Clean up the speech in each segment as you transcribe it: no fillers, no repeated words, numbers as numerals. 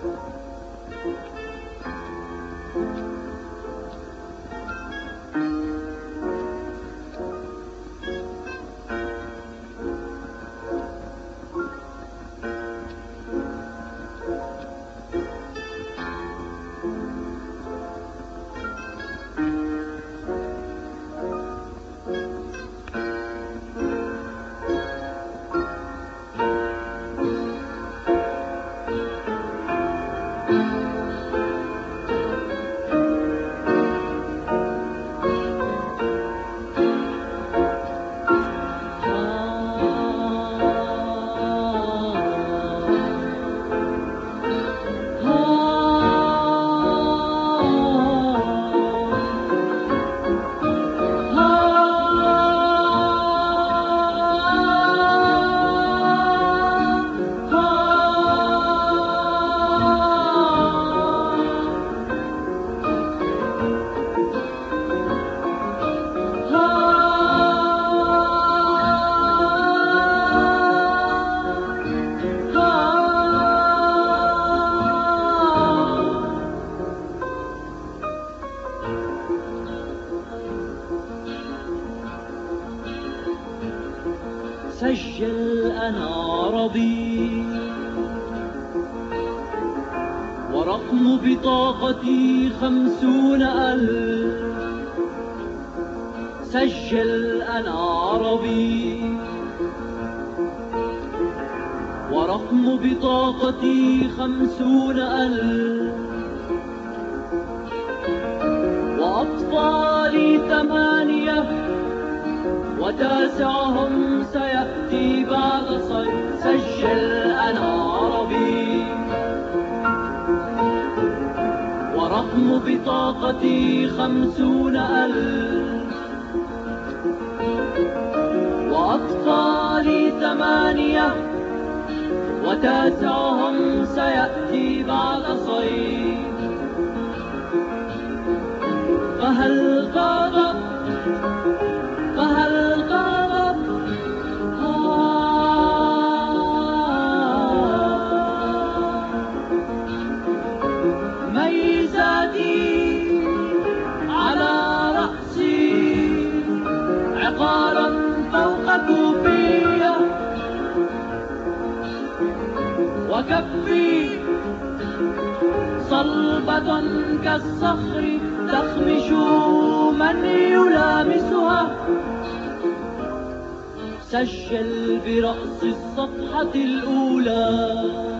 سجل أنا عربي ورقم بطاقتي 50,000. سجل أنا عربي ورقم بطاقتي 50,000. وأطفالي 8 وتاسعهم سيأتي بعد صيف. سجل أنا عربي ورقم بطاقتي 50,000. وأطفالي 8 وتاسعهم سيأتي بعد صيف. فهل غابت ميزاتي على رأسي عقالا فوق كوفية، وكفي صلبة كالصخر تخمش من يلامسها. سجل برأس الصفحة الأولى: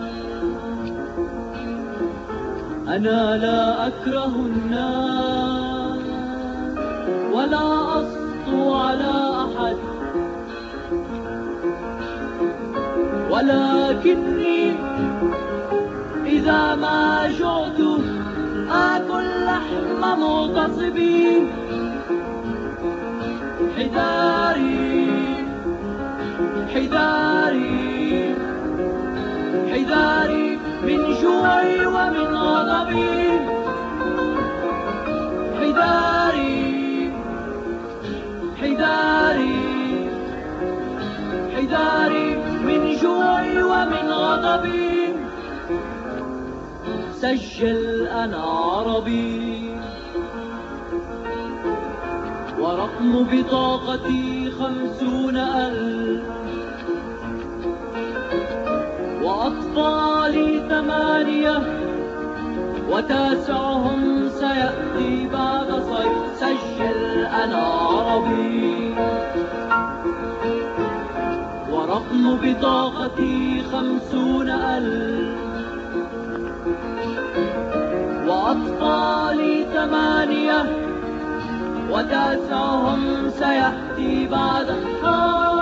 أنا لا أكره الناس ولا أسطو على أحد، ولكني إذا ما جعت آكل لحم مغتصبين. حذاري حذاري حذاري من جوعي ومن غضبي. حذاري حذاري حذاري من جوعي ومن غضبي. سجل أنا عربي ورقم بطاقتي 50,000. وأطفالي 8 وتاسعهم سيأتي بعد صيف. سجل أنا عربي ورقم بطاقتي 50,000. وأطفالي 8 وتاسعهم سيأتي بعد